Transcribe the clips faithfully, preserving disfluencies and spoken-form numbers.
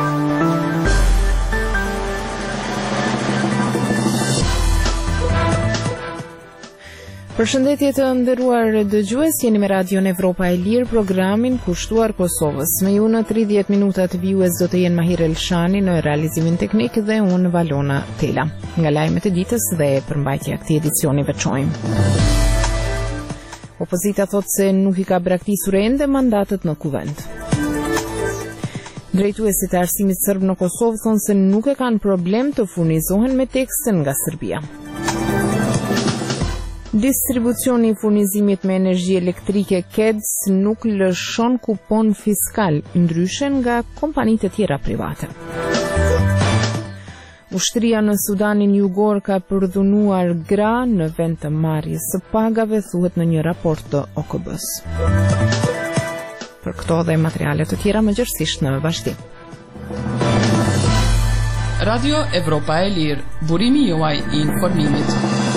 Përshëndetje të nderuar dëgjues, jeni me Radion Evropa e Lirë, programin kushtuar Kosovës. Me ju në tridhjetë minuta të vijues do të jenë Mahir Elshani në realizimin teknik dhe unë Valona Tela. Nga lajmet e ditës dhe përmbajtja e këtij edicioni veçojmë. Opozita thotë se nuk i ka braktisur ende mandatet në kuvend. Drejtuesit e arsimit serb në Kosovë thonë se nuk e kanë problem të furnizohen me tekste nga Serbia. Distribucioni i furnizimit me energji elektrike K E D S nuk lëshon kupon fiskal, ndryshe nga kompanitë e tjera private. Ushtria në Sudanin Jugor ka përdhunuar gra në vend të marrjes së pagave, thuhet në një raport të O K B-s. Për këto dhe materiale të tjera më gjërësisht në vazhdim. Radio Evropa e Lirë, burimi juaj i informimit.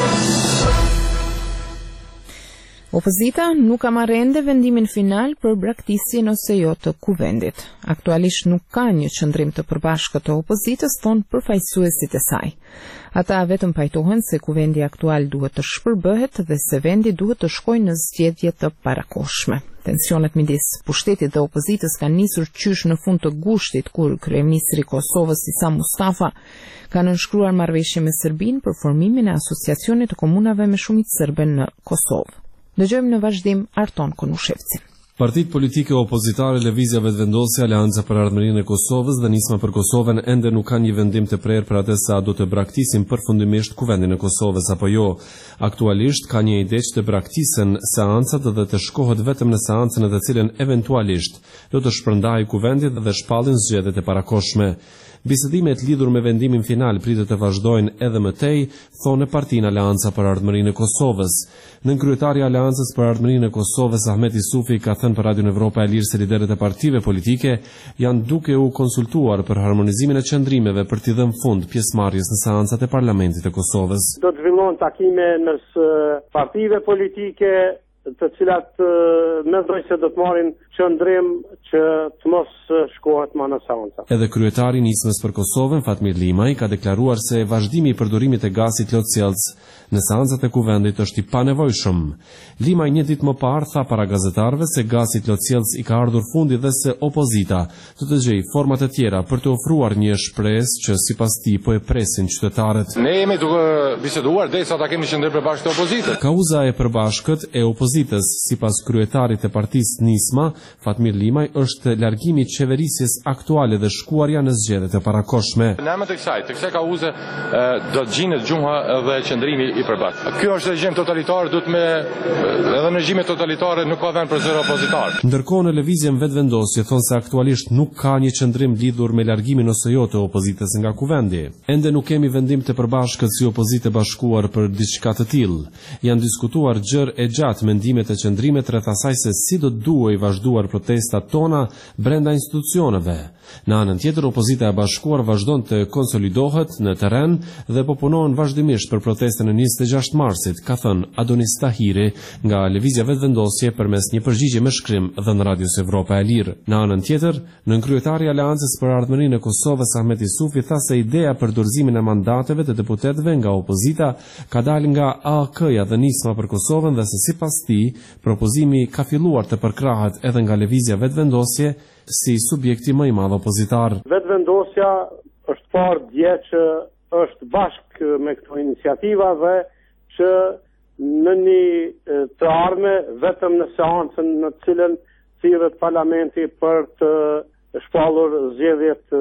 Opozita nuk ka marrë ende vendimin final për braktisjen ose jo të kuvendit. Aktualisht nuk ka një qëndrim të përbashkët të opozitës, thonë përfaqësuesit e saj. Ata vetëm pajtohen se kuvendi aktual duhet të shpërbëhet dhe se vendi duhet të shkojë në zgjedhje të parakohshme. Tensionet midis pushtetit dhe opozitës kanë nisur qysh në fund të gushtit kur kryeministri i Kosovës Isa Mustafa ka nënshkruar marrëveshje me Serbinë për formimin e asociacionit të komunave me shumicë serbe në Kosovë. Dëgjojmë në vazhdim Arton Konushevcin. Partitë politike opozitare Lëvizja Vetëvendosja, Aleanca për Ardhmërinë e Kosovës dhe Nisma për Kosovën ende nuk kanë një vendim të prerë për atë sa do të braktisin përfundimisht kuvendin e Kosovës apo jo. Aktualisht ka një ide që të braktisen seancat dhe të shkohet vetëm në seancën në të cilën eventualisht do të shpërndajë kuvendi dhe shpallin zgjedhjet e parakohshme. Bisedimet lidhur me vendimin final pritet të vazhdojnë edhe më tej, thonë Partinë Aleanca për Ardhmërinë e Kosovës. Nënkryetari i Aleancës për Ardhmërinë e Kosovës Ahmet Isufi ka thënë për Radion Evropa e Lirë se liderët e partive politike janë duke u konsultuar për harmonizimin e qëndrimeve për t'i dhënë fund pjesëmarrjes në seancat e Parlamentit të Kosovës. Do të zhvillohen takime mes partive politike, të cilat mendoj se do të marrin qëndrim që të mos shkohet më në seanca. Edhe kryetari i Nismës për Kosovën, Fatmir Limaj, ka deklaruar se vazhdimi i përdorimit të gazit lotësielës në seancat e kuvendit është i panevojshëm. Limaj një ditë më parë tha para gazetarëve se gazit lotësielës i ka ardhur fundi dhe se opozita do të gjejë forma të tjera për të ofruar një shpresë që sipas tij po e presin qytetarët. Ne jemi duke biseduar derisa ta kemi qendrim përbashkët të opozitës. Kauza e përbashkët e opozitës, sipas kryetarit të partisë Nisma, Fatmir Limaj, është largimi i qeverisjes aktuale dhe shkuarja në zgjedhjet e parakohshme. Në emër të kësaj, të kësaj kauze do të gjinet gjuha dhe qëndrimi i përbashkët. Ky është regjim totalitar, duhet me edhe në regjime totalitare nuk ka vend për zero opozitar. Ndërkohë në Lëvizjen Vetëvendosje thonë se aktualisht nuk ka një qëndrim lidhur me largimin ose jo të opozitës nga kuvendi. Ende nuk kemi vendim të përbashkët si opozitë e bashkuar për diçka të tillë. Janë diskutuar gjërë e gjatë mendimet e qëndrimet rreth asaj se si do duhej vazhduar protestat tona brenda institucioneve. Në anën tjetër, opozita e bashkuar vazhdon të konsolidohet në terren dhe po punohen vazhdimisht për protestën e njëzet e gjashtë marsit, ka thënë Adonis Tahiri nga Lëvizja Vetëvendosje përmes një përgjigje me shkrim dhe në Radios Evropa e Lirë. Në anën tjetër, nënkryetari i Aleancës për Ardhmërinë e Kosovës Ahmet Isufi tha se ideja për dorëzimin e mandateve të deputetëve nga opozita ka dalë nga A K-ja dhe Nisma për Kosovën dhe se sipas tij, propozimi ka filluar të përkrahet edhe nga Lëvizja Vetëvendosje si subjekti më i madh opozitar. Vetëvendosja është parë dje që është bashkë me këto iniciativa dhe që në një të ardhme vetëm në seancën në cilën thirret parlamenti për të shpallur zgjedhjet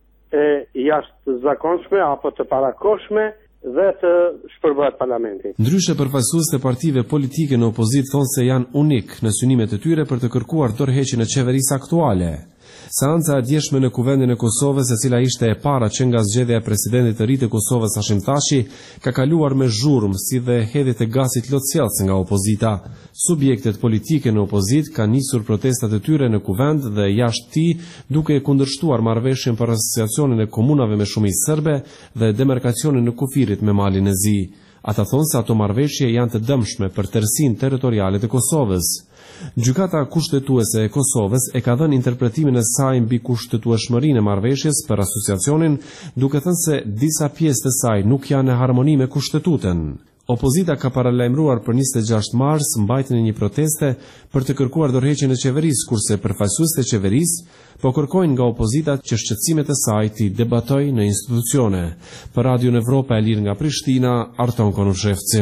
e jashtëzakonshme apo të parakohshme dhe të shpërbëhet parlamenti. Ndryshe përfaqësues të partive politike në opozitë thonë se janë unik në synimet e tyre për të kërkuar dorëheqjen e qeverisë aktuale. Seanca e djeshme në kuvendin e Kosovës, e cila ishte e para që nga zgjedhja e presidentit të ri të Kosovës Hashim Thaçi, ka kaluar me zhurmë si dhe hedhjet e gazit lotësielës nga opozita. Subjektet politike në opozit kanë nisur protestat e tyre në kuvend dhe jashtë tij, duke e kundërshtuar marrëveshjen për asociacionin e komunave me shumicë serbe dhe demarkacionin në kufirit me malin e zi. Ata thonë se ato marrëveshje janë të dëmshme për tërësinë territoriale të Kosovës. Gjykata kushtetuese e Kosovës e ka dhënë interpretimin e saj mbi kushtetueshmërinë e marrëveshjes për asociacionin, duke thënë se disa pjesë të saj nuk janë në harmoni me kushtetutën. Opozita ka paralajmëruar për njëzet e gjashtë mars mbajtjen e një proteste për të kërkuar dorëheqjen e qeverisë, kurse përfaqësuesit e qeverisë po kërkojnë nga opozita që shqetësimet e saj të debatojë në institucione. Për Radio Evropa e Lirë nga Prishtina, Arton Konushevci.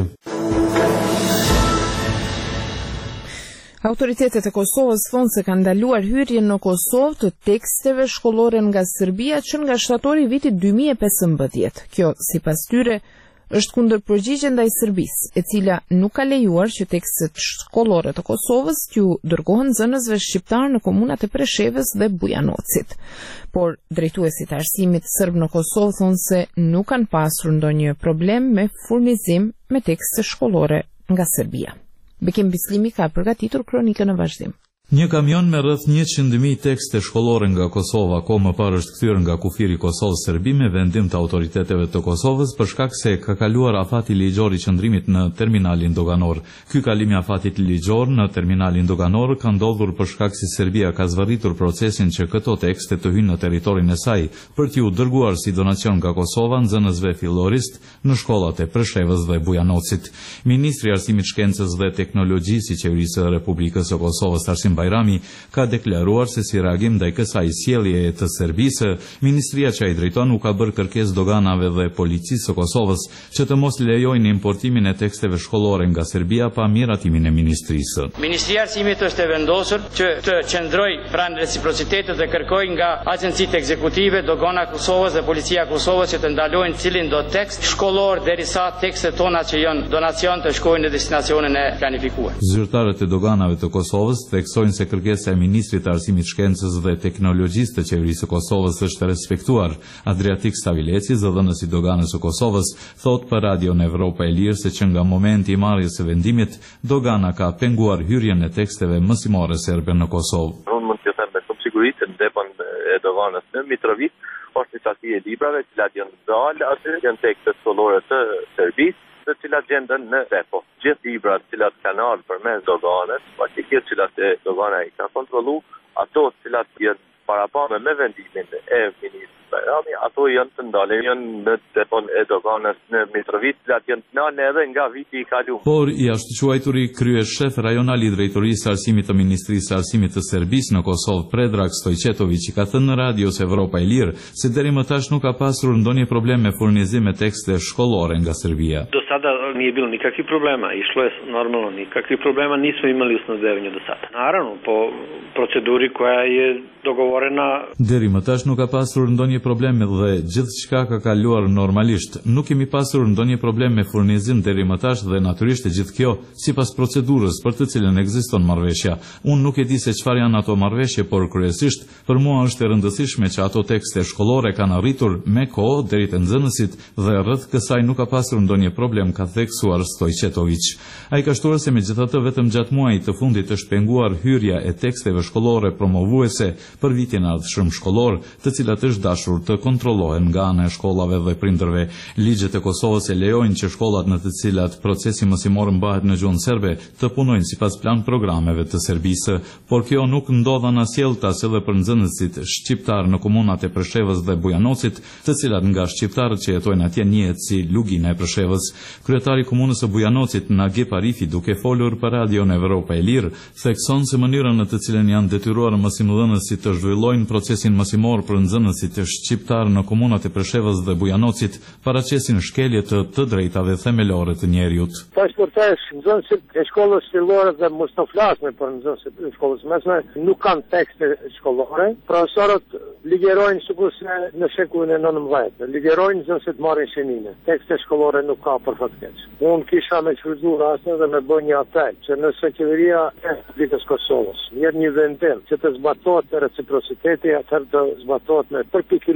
Autoritetet e Kosovës thonë se kanë ndaluar hyrjen në Kosovë të teksteve shkollore nga Serbia që nga shtatori i vitit dy mijë e pesëmbëdhjetë. Kjo, sipas tyre, është kundër përgjigje ndaj Serbisë, e cila nuk ka lejuar që tekstet shkollore të Kosovës t'ju dërgohen nxënësve shqiptar në komunat e Preshevës dhe Bujanocit. Por drejtuesit e arsimit serb në Kosovë thonë se nuk kanë pasur ndonjë problem me furnizim me tekste shkollore nga Serbia. Bekim Bislimi ka përgatitur kronikën në vazhdim. Një kamion me rreth njëqind mijë tekste shkollore nga Kosova ko më parë është kthyer nga kufiri i Kosovës Serbi me vendim të autoriteteve të Kosovës për shkak se ka kaluar afati ligjor i qëndrimit në terminalin doganor. Ky kalim i afatit ligjor në terminalin doganor ka ndodhur për shkak se Serbia ka zvarritur procesin që këto tekste të hyjnë në territorin e saj për t'u dërguar si donacion nga Kosova nxënësve fillorist në shkollat e Preshevës dhe Bujanocit. Ministri i Arsimit, Shkencës dhe Teknologjisë i Qeverisë së Republikës së Kosovës, Arsim Bajrami, ka deklaruar se si reagim ndaj kësaj sjelljeje të Serbisë, ministria që ai drejton u ka bërë kërkesë doganave dhe policisë së Kosovës që të mos lejojnë importimin e teksteve shkollore nga Serbia pa miratimin e ministrisë. Ministria e Arsimit është e vendosur që të qëndrojë pranë reciprocitetit dhe kërkojë nga agjencitë ekzekutive, dogana e Kosovës dhe policia e Kosovës që të ndalojnë cilin do tekst shkollor derisa tekstet tona që janë donacion të shkojnë në destinacionin e planifikuar. Zyrtarët e doganave të Kosovës theksojnë se kërkesa e ministrit të Arsimit, Shkencës dhe Teknologjisë të Qeverisë së Kosovës është respektuar. Adriatik Stavileci, zëdhënësi i doganës së Kosovës, thot për Radio Evropa e Lirë se që nga momenti i marrjes së vendimit, dogana ka penguar hyrjen e teksteve mësimore serbe në Kosovë. Unë mund të them me shumë siguri se në depon e doganës në Mitrovit është një sasi e librave që cilat janë dalë, atë janë tekste shkollore të Serbisë, të cilat gjenden në depo. Gjithë librat të cilat kanë ardhur përmes doganës, faktikisht cilat e dogana i ka kontrollu, ato të cilat janë parapame me vendimin e ministrit Bajrami, ato janë të ndalë, janë në depon e doganës në Mitrovit, cilat janë të nane edhe nga viti i kaluar. Por i ashtu quajturi kryeshef rajonal i drejtorisë së arsimit të Ministrisë së Arsimit të Serbisë në Kosovë, Predrag Stojčetović, i ka thënë në Radios Evropa e Lirë se deri më tash nuk ka pasur ndonjë problem me furnizim me tekste shkollore nga Serbia. Do sada nije bilo nikakvih problema, išlo je normalno, nikakvih problema nismo imali u snabdevanju do sada. Naravno, po proceduri koja je dogovorena. Deri më tash nuk ka pasur ndonjë probleme dhe gjithçka ka kaluar normalisht. Nuk kemi pasur ndonjë problem me furnizim deri më tash dhe natyrisht e gjithë kjo sipas procedurës për të cilën ekziston marrëveshja. Unë nuk e di se çfarë janë ato marrëveshje, por kryesisht për mua është e rëndësishme që ato tekste shkollore kanë arritur me kohë deri te nxënësit dhe rreth kësaj nuk ka pasur ndonjë problem, ka theksuar Stojčetović. Ai ka shtuar se megjithatë vetëm gjatë muajit të fundit është penguar hyrja e teksteve shkollore promovuese për vitin e ardhshëm shkollor, të cilat është dashur të kontrollohen nga ana e shkollave dhe prindërve. Ligjet e Kosovës e lejojnë që shkollat në të cilat procesi mësimor mbahet në gjuhën serbe të punojnë sipas plan programeve të Serbisë, por kjo nuk ndodh anasjelltas edhe për nxënësit shqiptar në komunat e Preshevës dhe Bujanocit, të cilat nga shqiptarët që jetojnë atje njihet si Lugina e Preshevës. Kryetari i komunës së Bujanocit, Nagip Arifi, duke folur për Radio Evropa e Lirë, thekson se mënyrën në të cilën janë detyruar mësimdhënësit të zhvillojnë procesin mësimor për nxënësit shqiptar në komunat e Preshevës dhe Bujanocit paraqesin shkelje të të drejtave themelore të njeriut. Tash për tash nxënësit e shkollës fillore dhe mos të flasme për nxënësit e shkollës mesme nuk kanë tekste shkollore. Profesorët ligjerojnë sikurse në shekullin e nëntëmbëdhjetë. Ligjerojnë nxënësit marrin shënime. Tekste shkollore nuk ka për fat keq. Unë kisha me shfrytzuar rastin dhe me bën një apel që nëse qeveria e Republikës Kosovës jep një vendim që të zbatohet reciprociteti, atëherë të zbatohet me përpikëri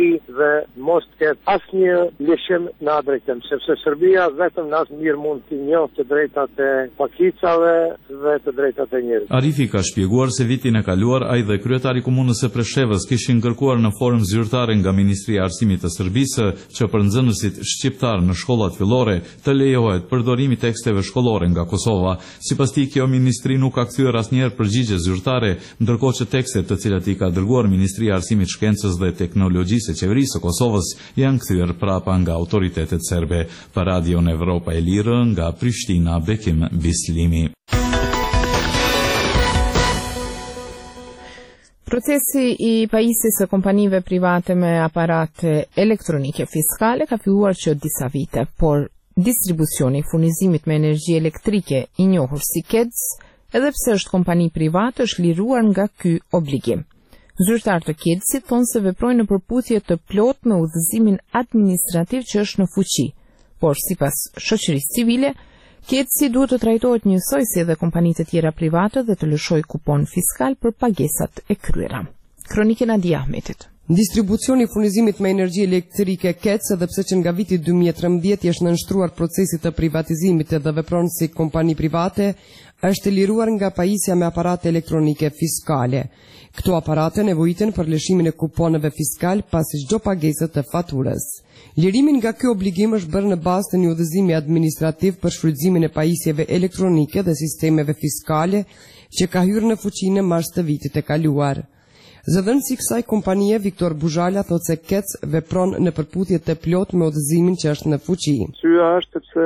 dhe mos ketë asnjë lëshim në atë drejtim, sepse Serbia vetëm në asë mirë mund të njohë të drejtat e pakicave dhe të drejtat e njerëzve. Arifi ka shpjeguar se vitin e kaluar ai dhe kryetari komunës së Preshevës kishin kërkuar në forum zyrtare nga Ministria e Arsimit të Serbisë që për nxënësit shqiptar në shkollat fillore të lejohet përdorimi i teksteve shkollore nga Kosova. Sipas tij, kjo ministri nuk ka kthyer asnjëherë përgjigje zyrtare, ndërkohë që tekstet të cilat i ka dërguar Ministria e Arsimit, Shkencës dhe Teknologjisë e Qeverisë së Kosovës janë kthyer prapa nga autoritetet serbe. Për Radion Evropa e Lirë nga Prishtina, Bekim Bislimi. Procesi i pajisjes së kompanive private me aparate elektronike fiskale ka filluar që disa vite, por distribucioni i furnizimit me energji elektrike i njohur si K E D S, edhe pse është kompani private, është liruar nga ky obligim. Zyrtarët e K E D S-it thonë se veprojnë në përputhje të plotë me udhëzimin administrativ që është në fuqi, por sipas shoqërisë civile, K E D S-i duhet të trajtohet njësoj si edhe kompanitë e tjera private dhe të lëshojë kupon fiskal për pagesat e kryera. Kronikë Nadia Ahmetit. Distribucioni i furnizimit me energji elektrike K E D S, edhe pse që nga viti dy mijë e trembëdhjetë është nënshtruar procesi të privatizimit dhe vepron si kompani private, është liruar nga pajisja me aparate elektronike fiskale. Këto aparate nevojiten për lëshimin e kuponeve fiskal pasi çdo pagesë të faturës. Lirimin nga ky obligim është bërë në bazë të një udhëzimi administrativ për shfrytëzimin e pajisjeve elektronike dhe sistemeve fiskale që ka hyrë në fuqi në mars të vitit të kaluar. Zëdhënësi i kësaj kompanie, Viktor Buzhala, thotë se K E D S vepron në përputhje të plot me udhëzimin që është në fuqi. Syja është sepse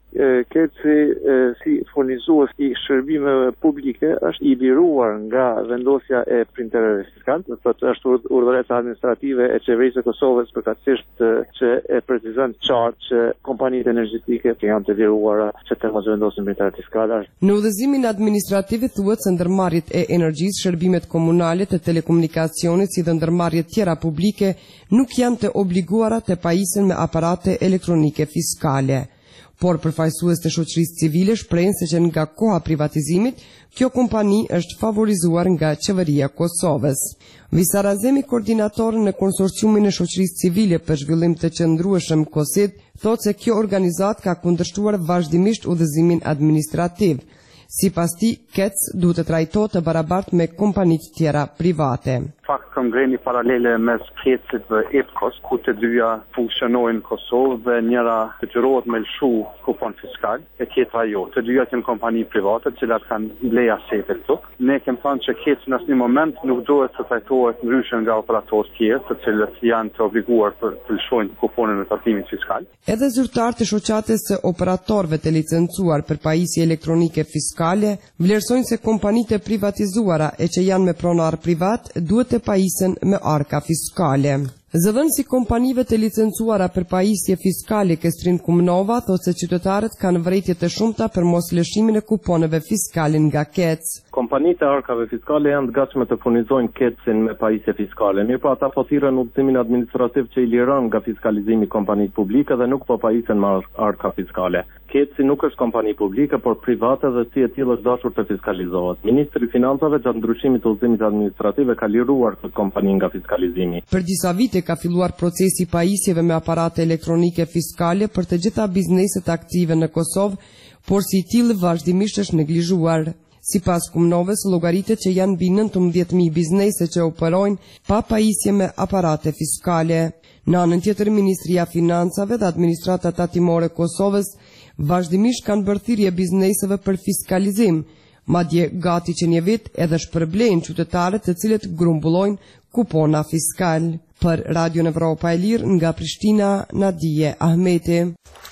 K E D S-i si furnizues i shërbimeve publike është i liruar nga vendosja e printerëve fiskal, do thotë është urdhëreca administrative e Qeverisë së Kosovës përkatësisht që e precizon qartë që kompanitë energjetike janë të liruara që të mos vendosin printerë fiskale. Në udhëzimin administrativ thuhet se ndërmarrjet e energjisë, shërbimet komunale, të telekomunikacionit si dhe ndërmarrjet tjera publike nuk janë të obliguara të pajisen me aparate elektronike fiskale. Por përfaqësues të shoqërisë civile shprehen se që nga koha privatizimit, kjo kompani është favorizuar nga qeveria e Kosovës. Visar Azemi, koordinator në konsorciumin e shoqërisë civile për zhvillim të qëndrueshëm KOSID, thotë se kjo organizat ka kundërshtuar vazhdimisht udhëzimin administrativ. Sipas tij, K E D S duhet të trajtohet të barabartë me kompanitë tjera private. Fakt kam greni paralele mes K E D S-it dhe E P K O S, ku të dyja funksionojnë në Kosovë dhe njëra detyrohet me lëshu kupon fiskal, e tjetra jo. Të dyja janë kompani private, të cilat kanë bleja sete këtu. Ne kemi thënë që K E D S në asnjë moment nuk duhet të trajtohet ndryshe nga operatorët tjerë, të cilët janë të obliguar për të lëshojnë kuponin e tatimit fiskal. Edhe zyrtarët e shoqatës së operatorëve të licencuar për pajisje elektronike fiskale vlerësojnë se kompanitë e privatizuara e që janë me pronar privat duhet të pajisen me arka fiskale. Zëdhënësi kompanive të licencuara për pajisje fiskale Kestrin Kumnova thotë se qytetarët kanë vërejtje të shumta për mos lëshimin e kuponeve fiskale nga K E D S. Kompanitë e arkave fiskale janë të gatshme të furnizojnë K E D S-in me pajisje fiskale. Mirë po ata po thirrën udhëzimin administrativ që i liron nga fiskalizimi kompanitë publike dhe nuk po pajisen me arka fiskale. K E D S-i nuk është kompani publike, por private dhe si e tillë është dashur të fiskalizohet. Ministri i Financave gjatë ndryshimit të udhëzimit administrativ ka liruar këtë kompani nga fiskalizimi. Për disa vite ka filluar procesi i pajisjeve me aparate elektronike fiskale për të gjitha bizneset aktive në Kosovë, por si i tillë vazhdimisht është neglizhuar. Sipas Kumnovës, llogaritet që janë mbi nëntëmbëdhjetë mijë biznese që operojnë pa pajisje me aparate fiskale. Në anën tjetër, Ministria e Financave dhe Administrata Tatimore e Kosovës vazhdimisht kanë bërë thirrje bizneseve për fiskalizim, madje gati që një vit edhe shpërblejnë qytetarët të cilët grumbullojnë kupona fiskal. Për Radion Evropa e Lirë nga Prishtina, Nadije Ahmeti.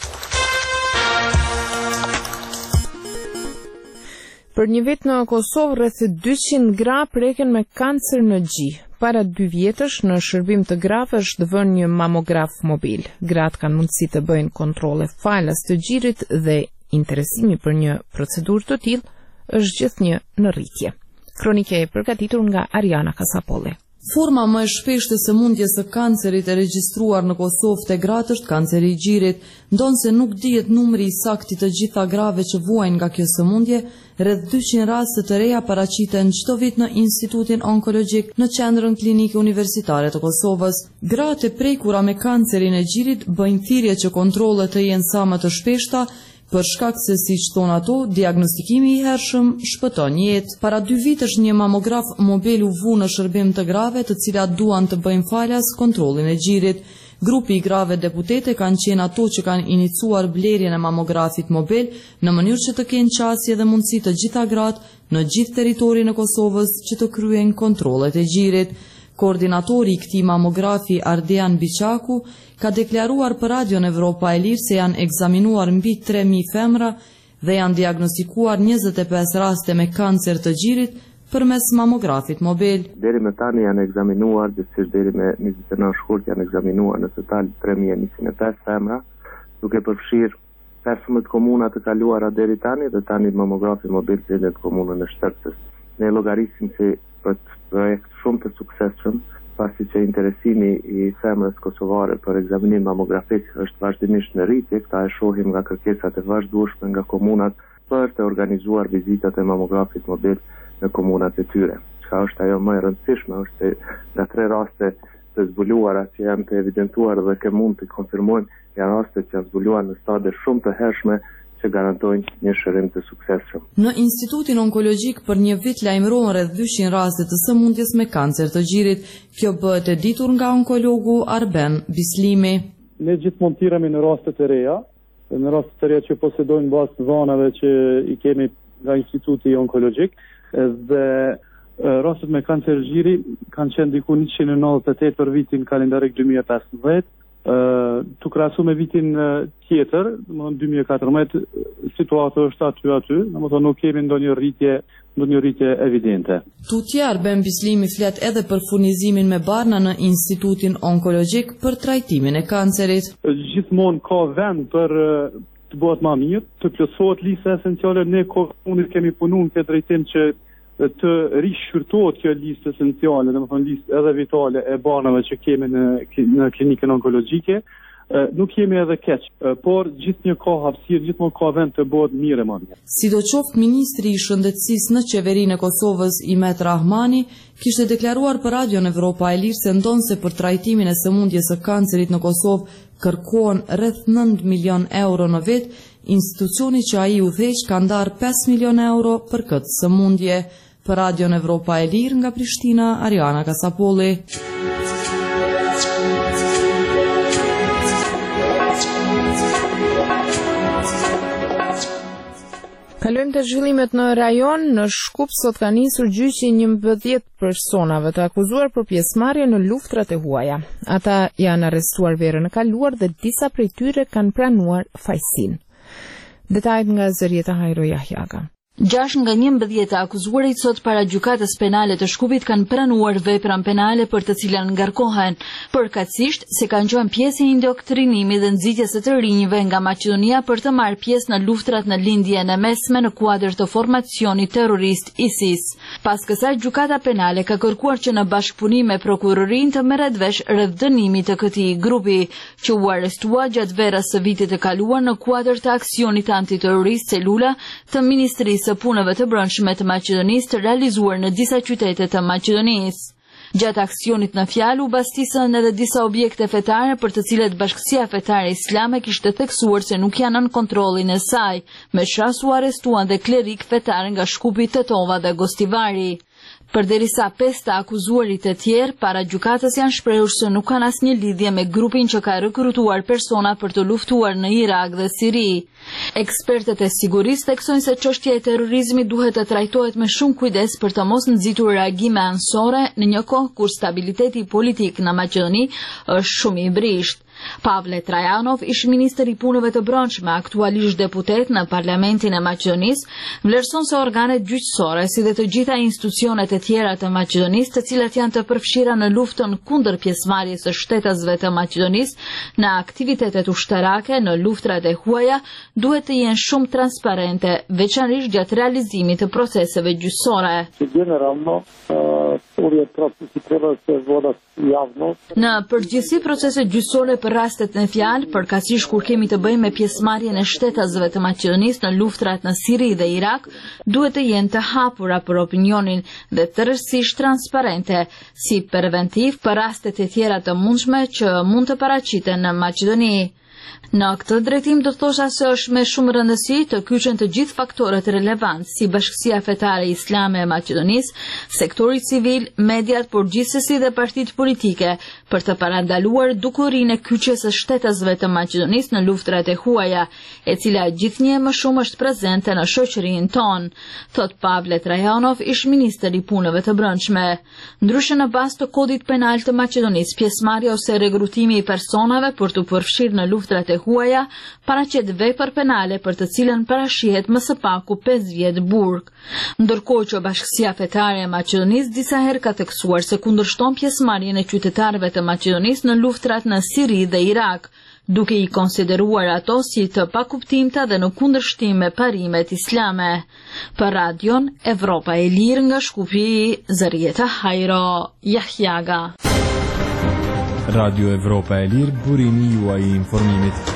Për një vit në Kosovë, rreth dyqind gra preken me kancer në gjih. Para dy vjetësh, në shërbim të grave është vënë një mamograf mobil. Gratë kanë mundësi të bëjnë kontrole falas të gjirit dhe interesimi për një procedurë të tillë është gjithnjë në rritje. Kronike e përgatitur nga Ariana Kasapolli. Forma më e shpeshtë e sëmundjes së kancerit e regjistruar në Kosovë te gratë është kanceri i gjirit, ndonse nuk dihet numri i saktë të gjitha grave që vuajnë nga kjo sëmundje. Rreth dyqind raste të reja paraqiten çdo vit në Institutin Onkologjik në Qendrën Klinike Universitare të Kosovës. Gratë e prekura me kancerin e gjirit bëjnë thirrje që kontrollet të jenë sa më të shpeshta, për shkak se, siç thon ato, diagnostikimi i hershëm shpëton jetë. Para dy vitesh një mamograf mobil u vu në shërbim të grave të cilat duan të bëjnë falas kontrollin e gjirit. Grupi i grave deputete kanë qenë ato që kanë inicuar blerjen e mamografit mobil në mënyrë që të kenë qasje dhe mundësi të gjitha gratë në gjithë territorin e Kosovës që të kryejnë kontrollet e gjirit. Koordinatori i këtij mamografi Ardian Biçaku ka deklaruar për Radion Evropa e Lirë se janë ekzaminuar mbi tre mijë femra dhe janë diagnostikuar njëzet e pesë raste me kancer të gjirit përmes mamografit mobil. Deri më tani janë ekzaminuar, gjithsesi deri me njëzet e nëntë shkurt janë ekzaminuar në total tre mijë e njëqind e pesë femra, duke përfshirë pesëmbëdhjetë komuna të kaluara deri tani dhe tani mamografi mobil gjendet komunën e Shtercës. Ne llogarisim se është projekt shumë të suksesshëm, pasi që interesimi i femrës kosovare për ekzaminim mamografik është vazhdimisht në rritje. Këta e shohim nga kërkesat e vazhdueshme nga komunat për të organizuar vizitat e mamografit mobil në komunat e tyre. Çka është ajo më e rëndësishme është se nga tre raste të zbuluara që janë të evidentuar dhe që mund të konfirmojnë, janë raste që janë zbuluar në stade shumë të hershme që garantojnë një shërim të suksesshëm. Në Institutin Onkologjik për një vit lajmërohen rreth dyqind raste të sëmundjes me kancer të gjirit. Kjo bëhet e ditur nga onkologu Arben Bislimi. Ne gjithmonë thirremi në raste të reja, në raste të reja që posedojnë bazë të dhënave që i kemi nga Instituti Onkologjik, dhe rastet me kancer gjiri kanë qenë diku njëqind e nëntëdhjetë e tetë për vitin kalendarik dy mijë e pesëmbëdhjetë. Uh, të krahasu me vitin uh, tjetër, dy mijë e katërmbëdhjetë, situata është aty aty, domethënë nuk kemi ndonjë rritje, ndonjë rritje evidente. Tutje Arben Bislimi flet edhe për furnizimin me barna në Institutin Onkologjik për trajtimin e kancerit. Gjithmonë ka vend për uh, të bëhet më mirë, të plotësohet lista esenciale. Ne komunit kemi punuar në këtë drejtim që të rishqyrtohet kjo listë esenciale, domethënë listë edhe vitale e banave që kemi në në klinikën onkologjike. Nuk jemi edhe keq, por gjithnjë ka hapësirë, gjithmonë ka vend të bëhet mirë më mirë. Sidoqoftë, ministri i shëndetësisë në qeverinë e Kosovës, Imet Rahmani, kishte deklaruar për Radion Evropa e Lirë se ndonse për trajtimin e sëmundjes së kancerit në Kosovë kërkohen rreth nëntë milion euro në vit, institucioni që ai udhëheq ka ndarë pesë milion euro për këtë sëmundje. Për Radion Evropa e Lirë nga Prishtina, Ariana Kasapolli. Kalojmë të zhvillimet në rajon. Në Shkup sot ka nisur gjyqi njëmbëdhjetë personave të akuzuar për pjesëmarrje në luftrat e huaja. Ata janë arrestuar verën e kaluar dhe disa prej tyre kanë pranuar fajsin. Detajet nga Zërieta Hajro Jahjaga. Gjashtë nga njëmbëdhjetë akuzuarit sot para gjykatës penale të Shkupit kanë pranuar vepran penale për të cilën ngarkohen, përkatësisht se kanë qenë pjesë e indoktrinimit dhe nxitjes së të rinjve nga Maqedonia për të marrë pjesë në luftrat në lindjen e mesme në kuadër të formacionit terrorist ISIS. Pas kësaj, gjykata penale ka kërkuar që në bashkëpunim me prokurorinë të merret vesh rreth dënimit të këtij grupi, që u arrestua gjatë verës së vitit të kaluar në kuadër të aksionit antiterrorist Celula të Ministrisë së punëve të brendshme të Maqedonisë të realizuar në disa qytete të Maqedonisë. Gjatë aksionit në fjalë u bastisën edhe disa objekte fetare për të cilet Bashkësia Fetare Islame kishte theksuar se nuk janë nën kontrollin e saj. Me shras u arrestuan dhe klerik fetar nga Shkupi, Tetova dhe Gostivari. Përderisa pesë të akuzuarit e tjerë para gjykatës janë shprehur se nuk kanë asnjë lidhje me grupin që ka rekrutuar persona për të luftuar në Irak dhe Siri. Ekspertët e sigurisë theksojnë se çështja e terrorizmit duhet të trajtohet me shumë kujdes për të mos nxitur reagime anësore në një kohë kur stabiliteti politik në Maqedoni është shumë i brisht. Pavle Trajanov, ish ministri i punëve të brendshme, aktualisht deputet në Parlamentin e Maqedonisë, vlerëson se organet gjyqësore, si dhe të gjitha institucionet e tjera të Maqedonisë, të cilat janë të përfshira në luftën kundër pjesëmarrjes së shtetasve të Maqedonisë në aktivitetet ushtarake në luftrat e huaja, duhet të jenë shumë transparente, veçanërisht gjatë realizimit të proceseve gjyqësore. Generalno, uvjet procesi treba se voda javno. Në përgjithësi proceset gjyqësore për rastet në fjalë, përkatësisht kur kemi të bëjmë me pjesëmarrjen e shtetasve të Maqedonisë në luftrat në Siri dhe Irak, duhet të jenë të hapura për opinionin dhe tërësisht transparente, si preventiv për rastet e tjera të mundshme që mund të paraqiten në Maqedoni. Në këtë drejtim do të thosha se është me shumë rëndësi të kyçen të gjithë faktorët relevant, si Bashkësia Fetare Islame e Maqedonisë, sektori civil, mediat, por gjithsesi dhe partitë politike, për të parandaluar dukurinë e kyçjes së shtetasve të Maqedonisë në luftrat e huaja, e cila gjithnjë më shumë është prezente në shoqërinë tonë, thot Pavle Trajanov, ish ministër i punëve të brendshme. Ndryshe në bazë të kodit penal të Maqedonisë, pjesëmarrja ose regrutimi i personave për të përfshirë në luftrat e huaja paraqet vepër penale për të cilën parashihet më së paku pesë vjet burg. Ndërkohë që Bashkësia Fetare e Maqedonisë disa herë ka theksuar se kundërshton pjesëmarrjen e qytetarëve të Maqedonisë në luftrat në Siri dhe Irak, duke i konsideruar ato si të pakuptimta dhe në kundërshtim me parimet islame. Për Radion Evropa e Lirë nga Shkupi, Zarieta Hajro, Jahjaga. Radio Evropa e Lirë, burimi juaj i informimit.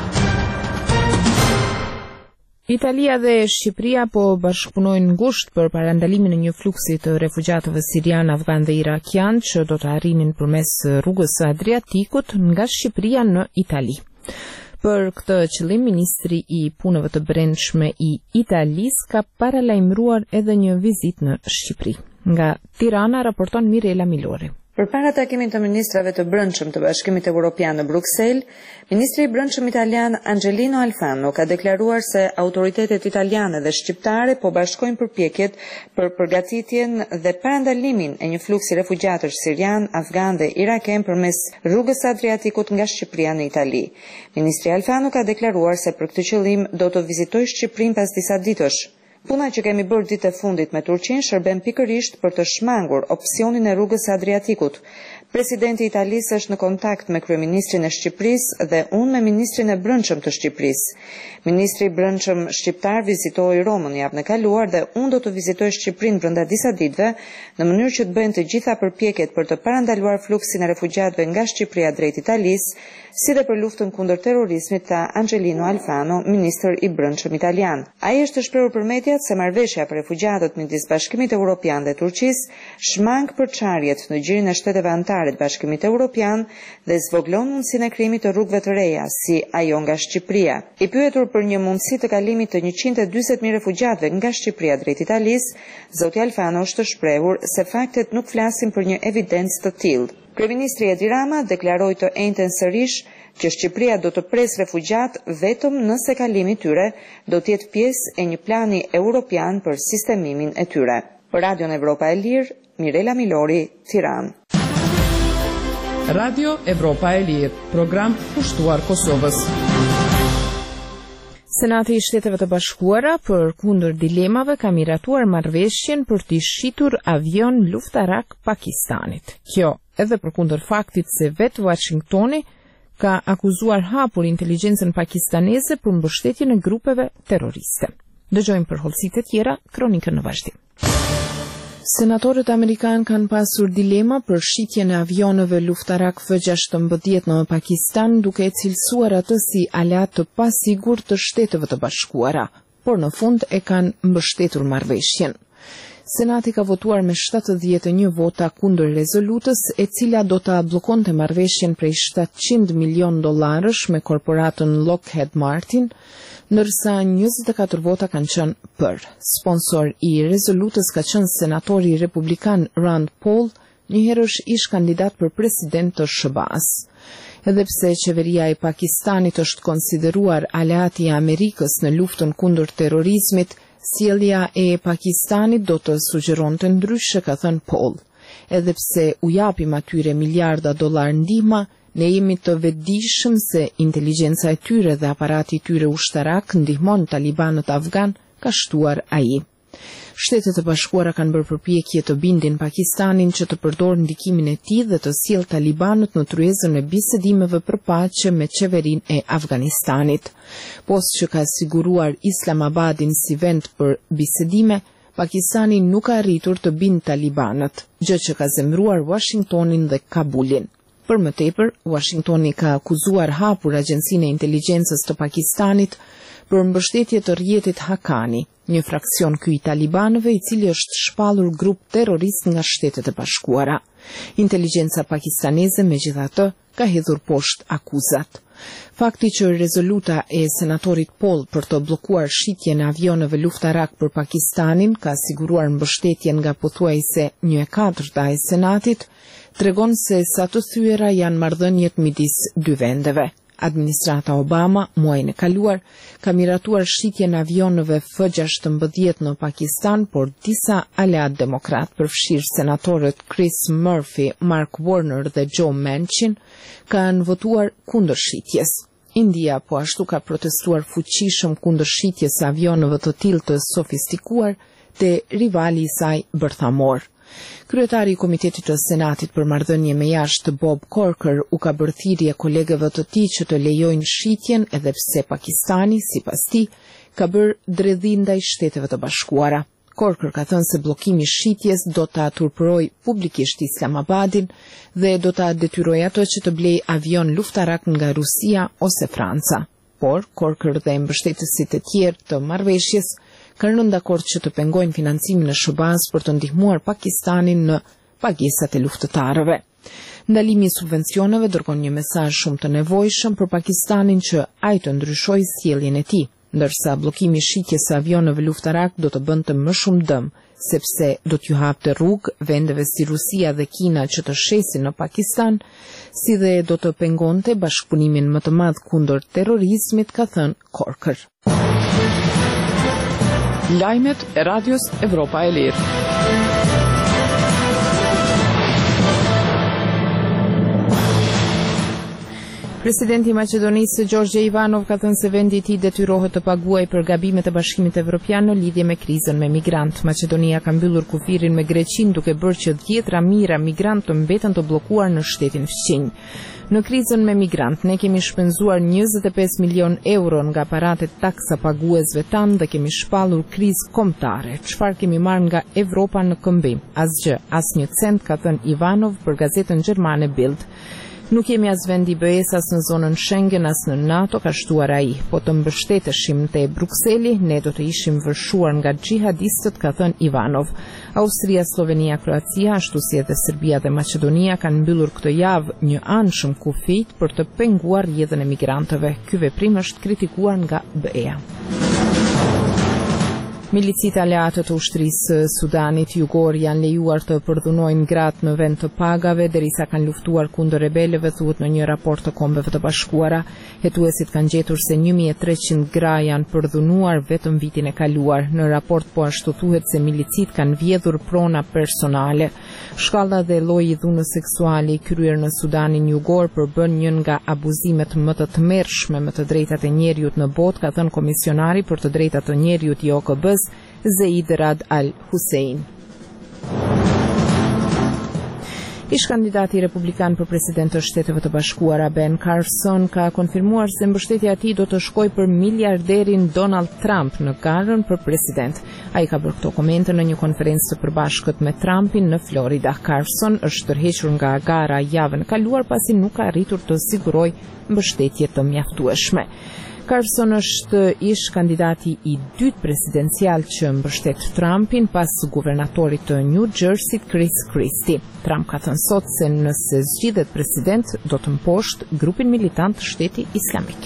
Italia dhe Shqipëria po bashkëpunojnë ngushtë për parandalimin e një fluksi të refugjatëve sirian, afgan dhe irakian që do të arrinin përmes rrugës së Adriatikut nga Shqipëria në Itali. Për këtë qëllim, ministri i punëve të brendshme i Italisë ka paralajmëruar edhe një vizitë në Shqipëri. Nga Tirana raporton Mirela Milori. Përpara takimit të ministrave të brendshëm të Bashkimit Evropian në Bruksel, ministri i brendshëm italian Angelino Alfano ka deklaruar se autoritetet italiane dhe shqiptare po bashkojnë përpjekjet për përgatitjen dhe parandalimin e një fluksi refugjatësh sirian, afgan dhe iraken përmes rrugës së Adriatikut nga Shqipëria në Itali. Ministri Alfano ka deklaruar se për këtë qëllim do të vizitojë Shqipërinë pas disa ditësh. Puna që kemi bërë ditë e fundit me Turqinë shërben pikërisht për të shmangur opsionin e rrugës së Adriatikut. Presidenti i Italisë është në kontakt me kryeministrin e Shqipërisë dhe unë me ministrin e brendshëm të Shqipërisë. Ministri i brendshëm shqiptar vizitoi Romën javën e kaluar dhe unë do të vizitoj Shqipërinë brenda disa ditëve në mënyrë që të bëjnë të gjitha përpjekjet për të parandaluar fluksin e refugjatëve nga Shqipëria drejt Italisë, si dhe për luftën kundër terrorizmit, tha Angelino Alfano, ministër i brendshëm italian. Ai është shprehur për mediat se marrëveshja për refugjatët midis Bashkimit Evropian dhe Turqisë shmang përçarjet në gjirin e shteteve anëtare të Bashkimit Evropian dhe zvoglon mundësinë e krijimit të rrugëve të reja, si ajo nga Shqipëria. I pyetur për një mundësi të kalimit të njëqind e dyzet mijë refugjatëve nga Shqipëria drejt Italisë, zoti Alfano është shprehur se faktet nuk flasin për një evidencë të tillë. Kryeministri Edi Rama deklaroi të njëjtën sërish që Shqipëria do të presë refugjat vetëm nëse kalimi i tyre do të jetë pjesë e një plani evropian për sistemimin e tyre. Për Radion Evropa e Lirë, Mirela Milori, Tiranë. Radio Evropa e Lirë, program pushtuar Kosovës. Senati i Shteteve të Bashkuara për kundër dilemave ka miratuar marrëveshjen për të shitur avion luftarak Pakistanit. Kjo edhe për kundër faktit se vetë Washingtoni ka akuzuar hapur inteligjencën pakistaneze për mbështetjen e grupeve terroriste. Dëgjojmë për hollësitë e tjera, kronikën në vazhdim. Senatorët amerikanë kanë pasur dilema për shitjen e avionëve luftarak F gjashtëmbëdhjetë në Pakistan, duke e cilësuar atë si aleat të pasigurt të Shteteve të Bashkuara, por në fund e kanë mbështetur marrëveshjen. Senati ka votuar me shtatëdhjetë e një vota kundër rezolutës, e cila do ta bllokonte marrëveshjen prej shtatëqind milion dollarësh me korporatën Lockheed Martin, ndërsa njëzet e katër vota kanë qenë për. Sponsor i rezolutës ka qenë senatori republikan Rand Paul, njëherësh ish kandidat për president të S B A-s. Edhe pse qeveria e Pakistanit është konsideruar aleati i Amerikës në luftën kundër terrorizmit, sjellja e Pakistanit do të sugjeronte ndryshe, ka thënë Paul. Edhe pse u japim atyre miliarda dollar ndihma, Ne jemi të vetëdijshëm se inteligjenca e tyre dhe aparati i tyre ushtarak ndihmon talibanët afgan, ka shtuar ai. Shtetet e Bashkuara kanë bërë përpjekje të bindin Pakistanin që të përdorë ndikimin e tij dhe të sjellë talibanët në tryezën e bisedimeve për paqe me qeverinë e Afganistanit. Post që ka siguruar Islamabadin si vend për bisedime, Pakistani nuk ka arritur të bindë talibanët, gjë që ka zemruar Washingtonin dhe Kabulin. Për më tepër, Washingtoni ka akuzuar hapur Agjencinë e Inteligjencës të Pakistanit për mbështetje të rrjetit Haqqani, një fraksion ky i talibanëve i cili është shpallur grup terrorist nga Shtetet e Bashkuara. Inteligjenca pakistaneze megjithatë ka hedhur poshtë akuzat. Fakti që rezoluta e senatorit Paul për të bllokuar shitjen e avionëve luftarak për Pakistanin ka siguruar mbështetjen nga pothuajse një e katërta e Senatit, tregon se sa të thyera janë marrëdhëniet midis dy vendeve. Administrata Obama, muajin e kaluar, ka miratuar shitjen e avionëve F gjashtëmbëdhjetë në Pakistan, por disa aleat demokrat, përfshirë senatorët Chris Murphy, Mark Warner dhe Joe Manchin, kanë votuar kundër shitjes. India po ashtu ka protestuar fuqishëm kundër shitjes së avionëve të tillë të sofistikuar te rivali i saj bërthamor. Kryetari i Komitetit të Senatit për marrëdhënie me jashtë Bob Corker u ka bërë thirrje kolegëve të tij që të lejojnë shitjen edhe pse Pakistani, sipas tij, ka bërë dredhi ndaj Shteteve të Bashkuara. Corker ka thënë se bllokimi i shitjes do ta turpërojë publikisht Islamabadin dhe do ta detyrojë atë që të blejë avion luftarak nga Rusia ose Franca. Por Corker dhe mbështetësit e tjerë të marrëveshjes kanë rënë dakord që të pengojnë financimin e S B A-s për të ndihmuar Pakistanin në pagesat e luftëtarëve. Ndalimi i subvencioneve dërgon një mesazh shumë të nevojshëm për Pakistanin që ai të ndryshojë sjelljen e tij, ndërsa bllokimi i shitjes së avionëve luftarak do të bënte më shumë dëm, sepse do t'ju hapte rrugë vendeve si Rusia dhe Kina që të shesin në Pakistan, si dhe do të pengonte bashkëpunimin më të madh kundër terrorizmit, ka thënë Corker. Lajmet e Radios Evropa e Lirë. Presidenti i Maqedonisë Gjorgje Ivanov ka thënë se vendi i tij detyrohet të paguajë për gabimet e Bashkimit Evropian në lidhje me krizën me migrant. Maqedonia ka mbyllur kufirin me Greqinë duke bërë që dhjetra mijëra migrant të mbeten të bllokuar në shtetin fqinj. Në krizën me migrant, ne kemi shpenzuar njëzet e pesë milion euro nga paratë e taksa paguesve tanë dhe kemi shpallur krizë kombëtare. Çfarë kemi marrë nga Evropa në këmbim? Asgjë, asnjë cent, ka thënë Ivanov për gazetën gjermane Bild. Nuk jemi as vend i B E S, as në zonën Schengen, as në NATO, ka shtuar ai. Po të mbështeteshim te Brukseli, ne do të ishim vërshuar nga xhihadistët, ka thënë Ivanov. Austria, Slovenia, Kroacia, ashtu si edhe Serbia dhe Maqedonia kanë mbyllur këtë javë një anshëm kufit për të penguar rrjedhën e migrantëve. Ky veprim është kritikuar nga B E A. Milicit aleate të ushtrisë Sudanit Jugor janë lejuar të përdhunojnë gratë në vend të pagave derisa kanë luftuar kundër rebelëve, thuhet në një raport të Kombeve të Bashkuara. Hetuesit kanë gjetur se një mijë e treqind gra janë përdhunuar vetëm vitin e kaluar. Në raport po ashtu thuhet se milicit kanë vjedhur prona personale. Shkalla dhe lloji i dhunës seksuale i kryer në Sudanin Jugor përbën një nga abuzimet më të tmerrshme me të drejtat e njerëzit në botë, ka thënë komisionari për të drejtat të njerëzit i O K B-s Zeid Rad Al Hussein. Ish kandidati republikan për president të Shteteve të Bashkuara Ben Carson ka konfirmuar se mbështetja e tij do të shkojë për miliarderin Donald Trump në garën për president. Ai ka bërë këto komente në një konferencë të përbashkët me Trumpin në Florida. Carson është tërhequr nga gara javën e kaluar pasi nuk ka arritur të sigurojë mbështetje të mjaftueshme. Carson është ish kandidati i dytë presidencial që mbështet Trumpin pas guvernatorit të New Jersey Chris Christie. Trump ka thënë sot se nëse zgjidhet president, do të mposht grupin militant të Shteti Islamik.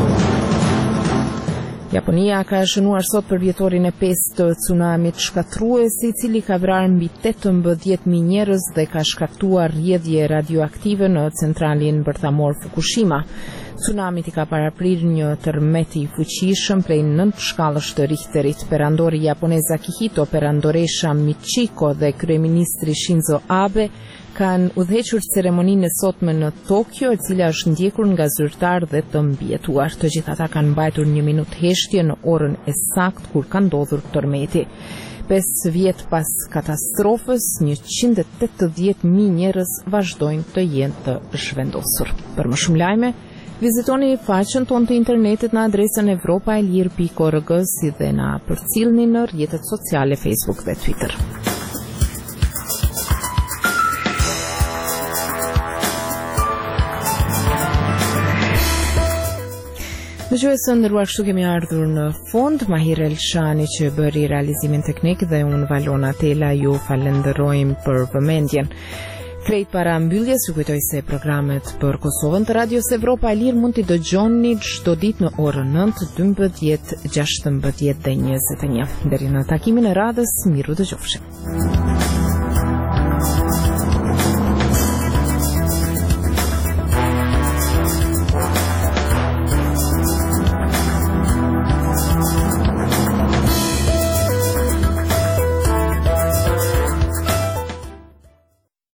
Japonia ka shënuar sot për vjetorin e pesë të tsunamit shkatrues, i cili ka vrarë mbi tetëmbëdhjetë mijë njerëz dhe ka shkaktuar rrjedhje radioaktive në centralin bërthamor Fukushima. Tsunamit i ka paraprir një tërmet i fuqishëm prej nëntë shkallësh të Richterit. Perandori japonez Akihito, perandoresha Michiko dhe kryeministri Shinzo Abe kanë udhëhequr ceremoninë e sotme në Tokyo, e cila është ndjekur nga zyrtar dhe të mbijetuar. Të gjithë ata kanë mbajtur një minutë heshtje në orën e saktë kur ka ndodhur tërmeti. Pesë vjet pas katastrofës, njëqind e tetëdhjetë mijë njerëz vazhdojnë të jenë të zhvendosur. Për më shumë lajme, vizitoni faqen tonë të internetit në adresën evropa e lirë pikë org, si dhe na përcillni në rrjetet sociale Facebook dhe Twitter. Dëgjuesë, nderuar, kështu kemi ardhur në fund. Mahir Elshani që bëri realizimin teknik dhe unë Valona Tela ju falenderojmë për vëmendjen. Krejt para mbylljes, ju kujtoj se programet për Kosovën të Radios Evropa e Lirë mund t'i dëgjoni çdo ditë në orën nëntë, dymbëdhjetë, gjashtëmbëdhjetë dhe njëzet e një. Deri në takimin e radhës, miru dëgjofshim.